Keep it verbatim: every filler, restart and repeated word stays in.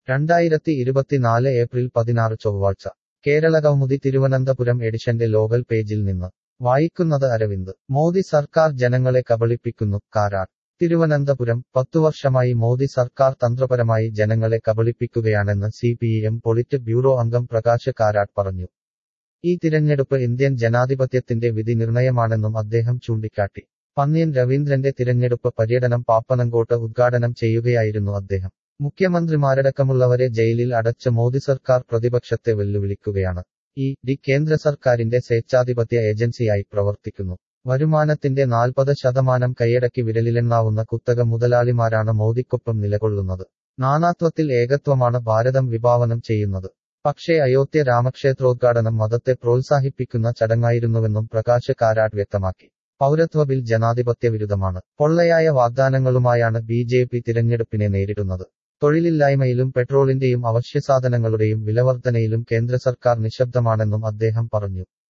രണ്ടായിരത്തി ഇരുപത്തിനാല് ഏപ്രിൽ പതിനാറ് ചൊവ്വാഴ്ച കേരളകൗമുദി തിരുവനന്തപുരം എഡിഷന്റെ ലോകൽ പേജിൽ നിന്ന് വായിക്കുന്നത് അരവിന്ദ്. മോദി സർക്കാർ ജനങ്ങളെ കബളിപ്പിക്കുന്നു, കാരാട്ട്. തിരുവനന്തപുരം. പത്തുവർഷമായി മോദി സർക്കാർ തന്ത്രപരമായി ജനങ്ങളെ കബളിപ്പിക്കുകയാണെന്ന് C P M politburo അംഗം പ്രകാശ് കാരാട്ട് പറഞ്ഞു. ഈ തിരഞ്ഞെടുപ്പ് ഇന്ത്യൻ ജനാധിപത്യത്തിന്റെ വിധി നിർണയമാണെന്നും അദ്ദേഹം ചൂണ്ടിക്കാട്ടി. പന്ന്യൻ രവീന്ദ്രന്റെ തിരഞ്ഞെടുപ്പ് പര്യടനം പാപ്പനംകോട്ട് ഉദ്ഘാടനം ചെയ്യുകയായിരുന്നു അദ്ദേഹം. മുഖ്യമന്ത്രിമാരടക്കമുള്ളവരെ ജയിലിൽ അടച്ച മോദി സർക്കാർ പ്രതിപക്ഷത്തെ വെല്ലുവിളിക്കുകയാണ്. ഈ ഡി കേന്ദ്ര സർക്കാരിന്റെ സ്വേച്ഛാധിപത്യ ഏജൻസിയായി പ്രവർത്തിക്കുന്നു. വരുമാനത്തിന്റെ നാൽപ്പത് ശതമാനം കൈയടക്കി വിരലിലെണ്ണാവുന്ന കുത്തക മുതലാളിമാരാണ് മോദിക്കൊപ്പം നിലകൊള്ളുന്നത്. നാനാത്വത്തിൽ ഏകത്വമാണ് ഭാരതം വിഭാവനം ചെയ്യുന്നത്. പക്ഷേ അയോധ്യ രാമക്ഷേത്രോദ്ഘാടനം മതത്തെ പ്രോത്സാഹിപ്പിക്കുന്ന ചടങ്ങായിരുന്നുവെന്നും പ്രകാശ് കാരാട്ട് വ്യക്തമാക്കി. പൗരത്വ ബിൽ ജനാധിപത്യ വിരുദ്ധമാണ്. പൊള്ളയായ വാഗ്ദാനങ്ങളുമായാണ് ബി ജെ പി തിരഞ്ഞെടുപ്പിനെ നേരിടുന്നത്. തൊഴിലില്ലായ്മയിലും പെട്രോളിന്റെയും അവശ്യസാധനങ്ങളുടെയും വിലവർധനയിലും കേന്ദ്ര സർക്കാർ നിശബ്ദമാണെന്നും അദ്ദേഹം പറഞ്ഞു.